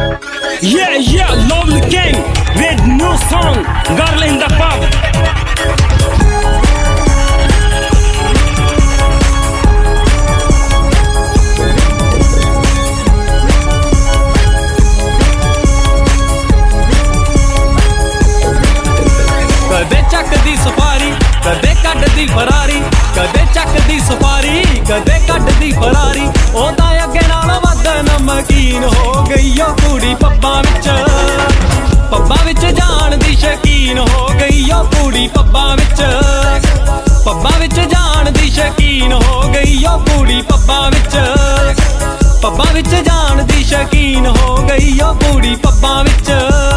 Yeah, Lovely King with new song, Girl in the Pub. ਕਦੇ ਚੱਕਦੀ safari, ਕਦੇ ਕੱਢਦੀ Ferrari, ਕਦੇ ਚੱਕਦੀ ਸਫਾਰੀ, ਕਦੇ ਕੱਢਦੀ ਫਰਾਰੀ। ਉਹ ਤਾਂ ਅੱਗੇ ਨਾਲੋਂ ਵੱਧ ਨਮਕੀਨ ਹੋ ਗਈ ਓ ਕੁੜੀ ਪੱਬਾਂ ਵਿੱਚ, ਪੱਬਾਂ ਵਿੱਚ ਜਾਣ ਦੀ ਸ਼ੌਕੀਨ ਹੋ ਗਈ ਓ ਕੁੜੀ ਪੱਬਾਂ ਵਿੱਚ, ਪੱਬਾਂ ਵਿੱਚ ਜਾਣ ਦੀ ਸ਼ੌਕੀਨ ਹੋ ਗਈ ਓ ਕੁੜੀ ਪੱਬਾਂ ਵਿੱਚ, ਪੱਬਾਂ ਵਿੱਚ ਜਾਣ ਦੀ ਸ਼ੌਕੀਨ ਹੋ ਗਈ ਓ ਕੁੜੀ ਪੱਬਾਂ ਵਿੱਚ।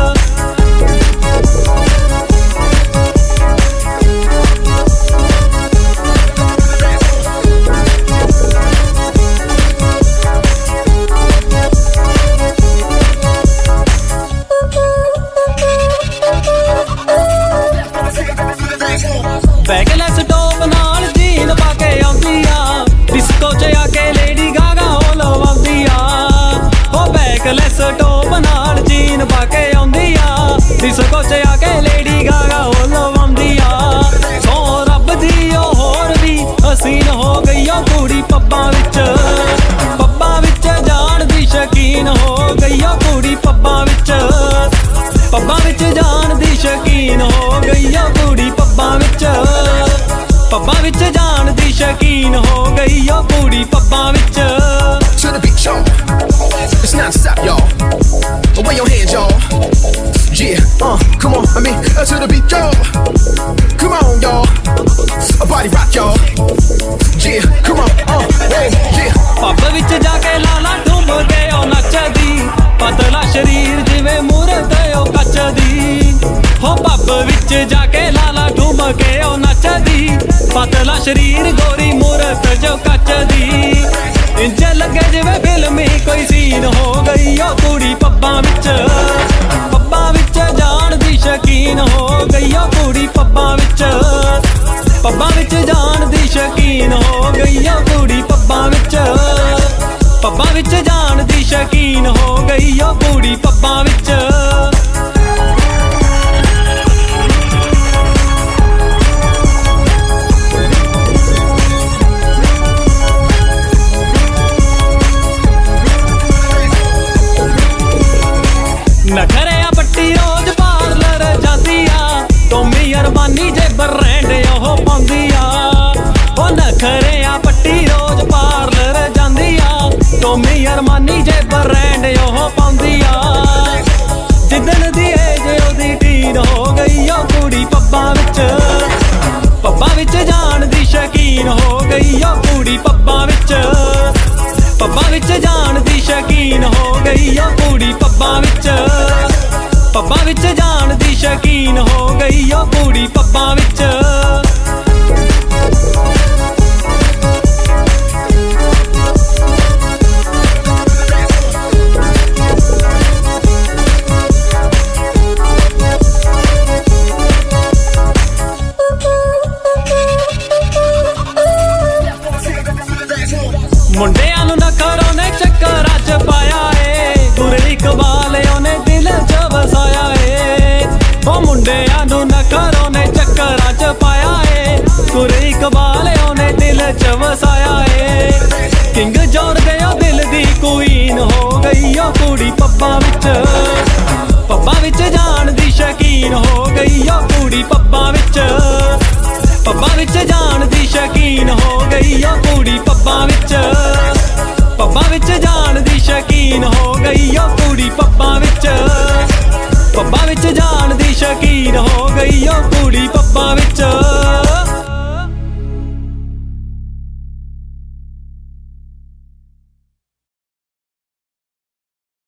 ਬੈਕਲੈਸ ਟੋਪ ਨਾਲ ਜੀਨ ਪਾ ਕੇ ਆਉਂਦੀ ਆ, ਡਿਸਕੋ 'ਚ ਆ ਕੇ ਲੇਡੀ ਗਾਗਾ ਉਹ ਲਵਾਉਂਦੀ ਆ। ਉਹ ਬੈਕਲੈਸ ਟੋਪ ਨਾਲ ਜੀਨ ਪਾ ਕੇ ਆਉਂਦੀ ਆ, ਡਿਸਕੋ 'ਚ ਆ ਕੇ ਲੇਡੀ ਗਾਗਾ ਉਹ ਲਵਾਉਂਦੀ ਆ। ਸੋ ਰੱਬ ਦੀ ਉਹ ਹੋਰ ਵੀ ਹਸੀਨ ਹੋ ਗਈ ਉਹ ਕੁੜੀ ਪੱਬਾਂ ਵਿੱਚ, ਪੱਬਾਂ ਵਿੱਚ ਜਾਣ ਦੀ ਸ਼ੌਕੀਨ ਹੋ ਗਈ ਉਹ ਕੁੜੀ ਪੱਬਾਂ ਵਿੱਚ, ਪੱਬਾਂ ਵਿੱਚ ਜਾਣ ਦੀ ਸ਼ੌਕੀਨ ਹੋ ਗਈ ਉਹ ਕੁੜੀ ਪੱਬਾਂ ਵਿੱਚ, ਪੱਬਾਂ ਵਿੱਚ ਜਾਣ ਦੀ ਸ਼ੌਕੀਨ ਹੋ ਗਈ ਓ ਕੁੜੀ ਪੱਬਾਂ ਵਿੱਚ। To the beat, y'all. It's non-stop, y'all. Away your hands, y'all. Yeah, come on, to the beat, y'all. Come on, y'all. A body rock, y'all. Yeah, come on, hey, yeah. Pub ਵਿੱਚ ਜਾ ਕੇ ਲਾਲਾ ਢੁੰਮ ਕੇ ਉਹ ਨੱਚਦੀ, ਪਤਲਾ ਸ਼ਰੀਰ ਜਿਵੇਂ ਮੂਰਤ ਉਹ ਕੱਚ ਦੀ। ਹੋ ਪੱਬ ਵਿੱਚ ਜਾ ਕੇ ਲਾਲਾ ਢੁੰਮ ਕੇ ਉਹ ਨੱਚਦੀ, ਪਤਲਾ ਸ਼ਰੀਰ ਗੋਰੀ ਮੂਰਤ ਜੋ ਕੱਚ ਦੀ। ਇੰਝ ਲੱਗੇ ਜਿਵੇਂ ਫਿਲਮੀ ਕੋਈ ਸੀਨ ਹੋ ਗਈ ਓ ਕੁੜੀ ਪੱਬਾਂ ਵਿੱਚ, ਪੱਬਾਂ ਵਿੱਚ ਜਾਣ ਦੀ ਸ਼ੌਕੀਨ ਹੋ ਗਈ ਓ ਕੁੜੀ ਪੱਬਾਂ ਵਿੱਚ, ਪੱਬਾਂ ਵਿੱਚ ਜਾਣ ਦੀ ਸ਼ੌਕੀਨ ਹੋ ਗਈ ਓ ਕੁੜੀ ਪੱਬਾਂ ਵਿੱਚ, ਪੱਬਾਂ ਵਿੱਚ ਜਾਣ ਦੀ ਸ਼ੌਕੀਨ ਹੋ ਗਈ ਓ ਕੁੜੀ ਪੱਬਾਂ ਵਿੱਚ। ਨਖਰਿਆ ਪੱਟੀ ਰੋਜ਼ ਪਾਰਲਰ ਜਾਂਦੀ ਆ, ਟੋਮੀ ਅਰਮਾਨੀ ਜੇ ਬਰੈਂਡ ਉਹ ਪਾਉਂਦੀ ਆ। ਉਹ ਨਖਰਿਆ ਪੱਟੀ ਰੋਜ਼ ਪਾਰਲਰ ਜਾਂਦੀ ਆ, ਟੋਮੀ ਅਰਮਾਨੀ ਜੇ ਬਰੈਂਡ ਉਹ ਪਾਉਂਦੀ ਆ। ਜਿੱਦਣ ਦੀ ਏਜ ਉਹਦੀ ਟੀਨ ਹੋ ਗਈ ਓ ਕੁੜੀ ਪੱਬਾਂ ਵਿੱਚ, ਪੱਬਾਂ ਵਿੱਚ ਜਾਣ ਦੀ ਸ਼ੌਕੀਨ ਹੋ ਗਈ ਓ ਕੁੜੀ ਪੱਬਾਂ ਵਿੱਚ, ਪੱਬਾਂ ਵਿੱਚ ਜਾਣ ਦੀ ਸ਼ੌਕੀਨ ਹੋ ਗਈ ਓ ਕੁੜੀ ਪੱਬਾਂ ਵਿੱਚ, ਪੱਬਾਂ ਵਿੱਚ ਜਾਣ ਦੀ ਸ਼ੌਕੀਨ ਹੋ ਗਈ ਓ ਕੁੜੀ ਪੱਬਾਂ ਵਿੱਚ। ਮੁੰਡਿਆਂ ਨੂੰ ਨਖਰੋਂ ਨੇ ਚੱਕਰਾਂ 'ਚ ਪਾਇਆ ਏ, ਗੁਰੇ ਇਕਬਾਲ ਉਹਨੇ ਦਿਲ 'ਚ ਵਸਾਇਆ ਏ। ਉਹ ਮੁੰਡਿਆਂ ਨੂੰ ਨਖਰੋਂ ਨੇ ਚੱਕਰਾਂ 'ਚ ਪਾਇਆ ਏ, ਗੁਰੇ ਇਕਬਾਲ ਉਹਨੇ ਦਿਲ 'ਚ ਵਸਾਇਆ ਏ। ਕਿੰਗ ਜੋਰ ਦੇ ਉਹ ਦਿਲ ਦੀ ਕੁਈਨ ਹੋ ਗਈ ਓ ਕੁੜੀ ਪੱਬਾਂ ਵਿੱਚ, ਪੱਬਾਂ ਵਿੱਚ ਜਾਣ ਦੀ ਸ਼ੌਕੀਨ ਹੋ ਗਈ ਓ ਕੁੜੀ ਪੱਬਾਂ ਵਿੱਚ, ਪੱਬਾਂ ਵਿੱਚ ਜਾਣ ਦੀ ਸ਼ੌਕੀਨ ਹੋ ਗਈ ਓ ਕੁੜੀ ਪੱਬਾਂ ਵਿੱਚ, ਪੱਬਾਂ ਵਿੱਚ ਜਾਣ ਦੀ ਸ਼ੌਕੀਨ ਹੋ ਗਈ ਓ ਕੁੜੀ ਪੱਬਾਂ ਵਿੱਚ, ਪੱਬਾਂ ਵਿੱਚ ਜਾਣ ਦੀ ਸ਼ੌਕੀਨ ਹੋ ਗਈ ਓ ਕੁੜੀ ਪੱਬਾਂ ਵਿੱਚ।